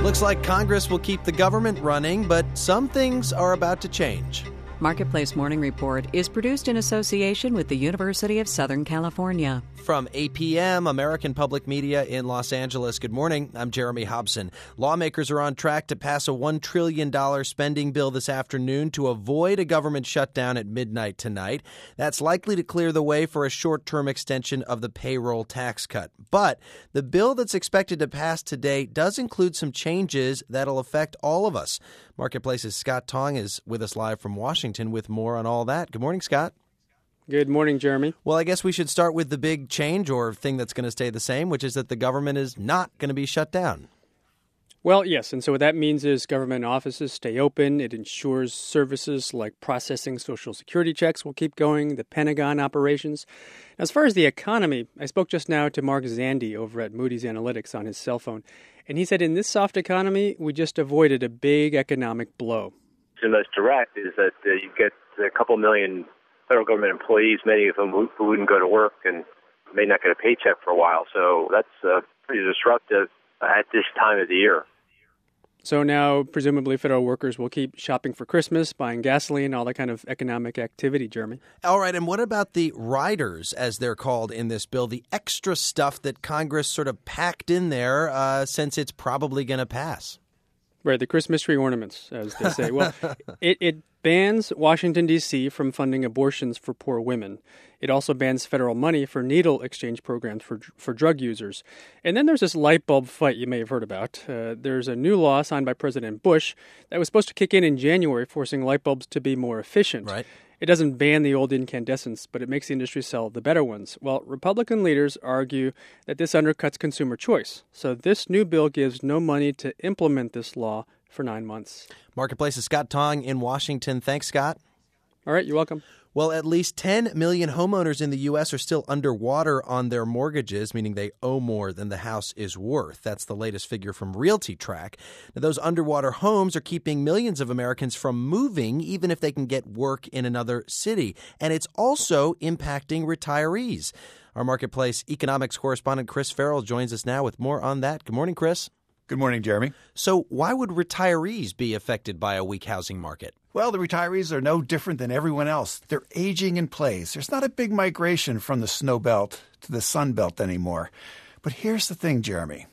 Looks like Congress will keep the government running, but some things are about to change. Marketplace Morning Report is produced in association with the University of Southern California. From APM, American Public Media in Los Angeles. Good morning. I'm Jeremy Hobson. Lawmakers are on track to pass a $1 trillion spending bill this afternoon to avoid a government shutdown at midnight tonight. That's likely to clear the way for a short-term extension of the payroll tax cut. But the bill that's expected to pass today does include some changes that'll affect all of us. Marketplace's Scott Tong is with us live from Washington with more on all that. Good morning, Scott. Good morning, Jeremy. Well, I guess we should start with the big change or thing that's going to stay the same, which is that the government is not going to be shut down. Well, yes, and so what that means is government offices stay open. It ensures services like processing Social Security checks will keep going, the Pentagon operations. As far as the economy, I spoke just now to Mark Zandi over at Moody's Analytics on his cell phone, and he said in this soft economy, we just avoided a big economic blow. The most direct is that you get a couple million federal government employees, many of them who wouldn't go to work and may not get a paycheck for a while. So that's pretty disruptive at this time of the year. So now, presumably, federal workers will keep shopping for Christmas, buying gasoline, all that kind of economic activity, Jeremy. All right, and what about the riders, as they're called in this bill, the extra stuff that Congress sort of packed in there since it's probably going to pass? Right, the Christmas tree ornaments, as they say. Well, it bans Washington, D.C. from funding abortions for poor women. It also bans federal money for needle exchange programs for drug users. And then there's this light bulb fight you may have heard about. There's a new law signed by President Bush that was supposed to kick in January, forcing light bulbs to be more efficient. Right. It doesn't ban the old incandescents, but it makes the industry sell the better ones. Well, Republican leaders argue that this undercuts consumer choice. So this new bill gives no money to implement this law for 9 months. Marketplace's Scott Tong in Washington. Thanks, Scott. All right, you're welcome. Well, at least 10 million homeowners in the U.S. are still underwater on their mortgages, meaning they owe more than the house is worth. That's the latest figure from RealtyTrack. Now, those underwater homes are keeping millions of Americans from moving, even if they can get work in another city. And it's also impacting retirees. Our Marketplace economics correspondent Chris Farrell joins us now with more on that. Good morning, Chris. Good morning, Jeremy. So why would retirees be affected by a weak housing market? Well, the retirees are no different than everyone else. They're aging in place. There's not a big migration from the snow belt to the sun belt anymore. But here's the thing, Jeremy.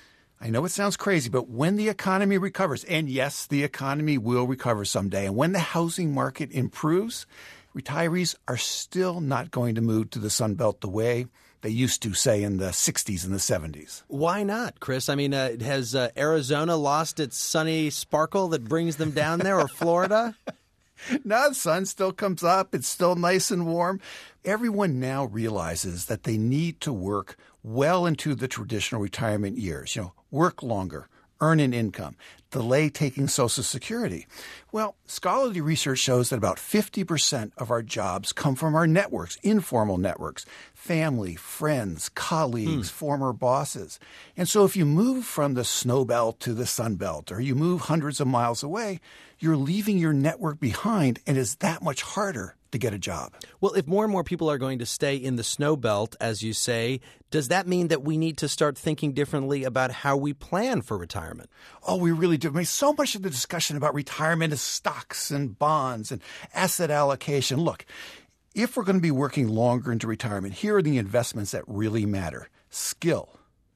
I know it sounds crazy, but when the economy recovers, and yes, the economy will recover someday, and when the housing market improves, retirees are still not going to move to the sun belt the way they used to, say, in the 60s and the 70s. Why not, Chris? I mean, has Arizona lost its sunny sparkle that brings them down there, or Florida? No, the sun still comes up. It's still nice and warm. Everyone now realizes that they need to work well into the traditional retirement years. Work longer, earn an income, delay taking Social Security. Well, scholarly research shows that about 50% of our jobs come from our networks, informal networks, family, friends, colleagues, former bosses. And so if you move from the snow belt to the sun belt, or you move hundreds of miles away, you're leaving your network behind, and it's that much harder to get a job. Well, if more and more people are going to stay in the snow belt, as you say, does that mean that we need to start thinking differently about how we plan for retirement? Oh, we really do. I mean, so much of the discussion about retirement is stocks and bonds and asset allocation. Look, if we're going to be working longer into retirement, here are the investments that really matter: skill,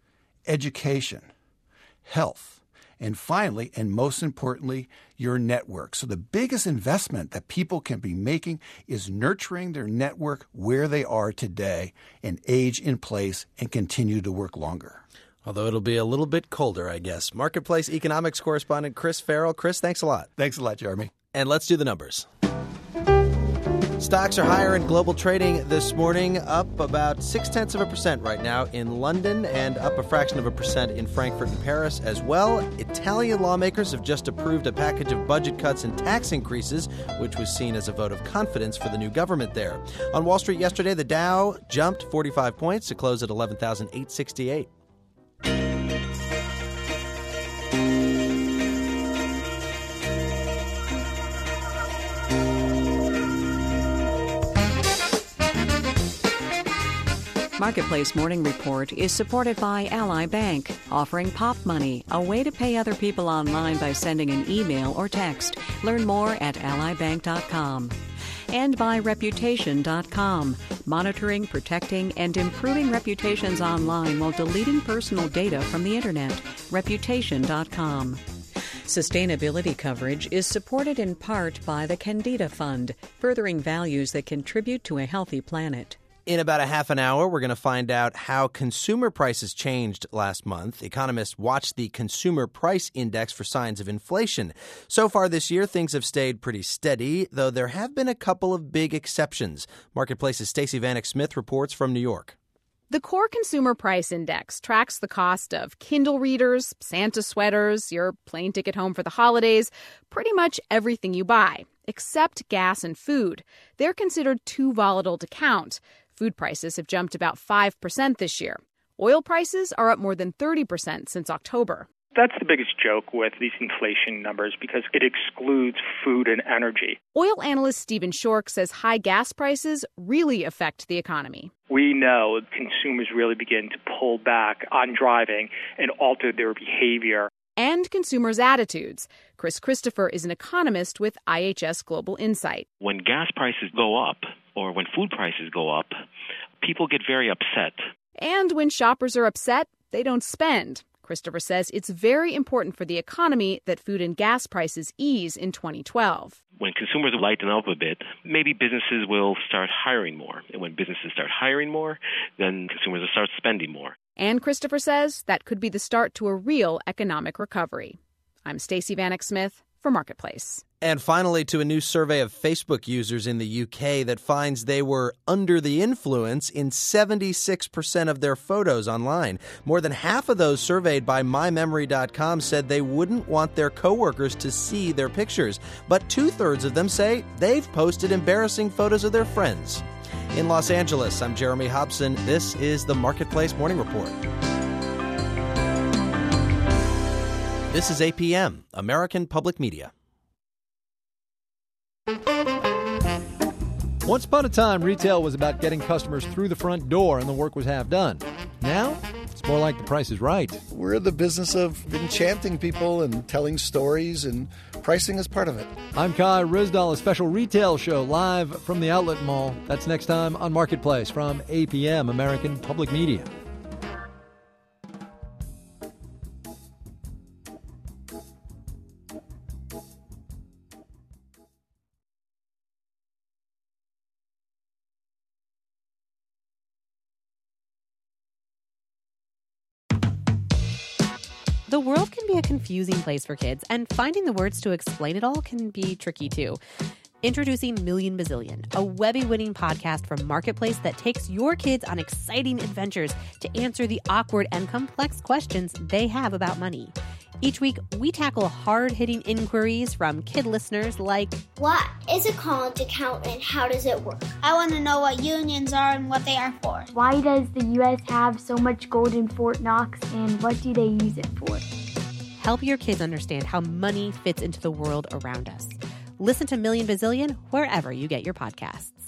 education, health, and finally, and most importantly, your network. So the biggest investment that people can be making is nurturing their network where they are today and age in place and continue to work longer. Although it'll be a little bit colder, I guess. Marketplace economics correspondent Chris Farrell. Chris, thanks a lot. Thanks a lot, Jeremy. And let's do the numbers. Stocks are higher in global trading this morning, up about 0.6% right now in London and up a fraction of a percent in Frankfurt and Paris as well. Italian lawmakers have just approved a package of budget cuts and tax increases, which was seen as a vote of confidence for the new government there. On Wall Street yesterday, the Dow jumped 45 points to close at 11,868. Marketplace Morning Report is supported by Ally Bank, offering Pop Money, a way to pay other people online by sending an email or text. Learn more at allybank.com. And by Reputation.com, monitoring, protecting, and improving reputations online while deleting personal data from the Internet. Reputation.com. Sustainability coverage is supported in part by the Candida Fund, furthering values that contribute to a healthy planet. In about a half an hour, we're going to find out how consumer prices changed last month. Economists watched the Consumer Price Index for signs of inflation. So far this year, things have stayed pretty steady, though there have been a couple of big exceptions. Marketplace's Stacey Vanek Smith reports from New York. The Core Consumer Price Index tracks the cost of Kindle readers, Santa sweaters, your plane ticket home for the holidays, pretty much everything you buy, except gas and food. They're considered too volatile to count. Food prices have jumped about 5% this year. Oil prices are up more than 30% since October. That's the biggest joke with these inflation numbers because it excludes food and energy. Oil analyst Stephen Schork says high gas prices really affect the economy. We know consumers really begin to pull back on driving and alter their behavior. And consumers' attitudes. Chris Christopher is an economist with IHS Global Insight. When gas prices go up or when food prices go up, people get very upset. And when shoppers are upset, they don't spend. Christopher says it's very important for the economy that food and gas prices ease in 2012. When consumers lighten up a bit, maybe businesses will start hiring more. And when businesses start hiring more, then consumers will start spending more. And Christopher says that could be the start to a real economic recovery. I'm Stacey Vanek Smith for Marketplace. And finally, to a new survey of Facebook users in the UK that finds they were under the influence in 76% of their photos online. More than half of those surveyed by MyMemory.com said they wouldn't want their coworkers to see their pictures. But 2/3 of them say they've posted embarrassing photos of their friends. In Los Angeles, I'm Jeremy Hobson. This is the Marketplace Morning Report. This is APM, American Public Media. Once upon a time, retail was about getting customers through the front door and the work was half done. Now, it's more like The Price is Right. We're in the business of enchanting people and telling stories, and pricing is part of it. I'm Kai Ryssdal, a special retail show live from the Outlet Mall. That's next time on Marketplace from APM, American Public Media. The world can be a confusing place for kids, and finding the words to explain it all can be tricky too. Introducing Million Bazillion, a Webby-winning podcast from Marketplace that takes your kids on exciting adventures to answer the awkward and complex questions they have about money. Each week, we tackle hard-hitting inquiries from kid listeners like, what is a college account and how does it work? I want to know what unions are and what they are for. Why does the U.S. have so much gold in Fort Knox and what do they use it for? Help your kids understand how money fits into the world around us. Listen to Million Bazillion wherever you get your podcasts.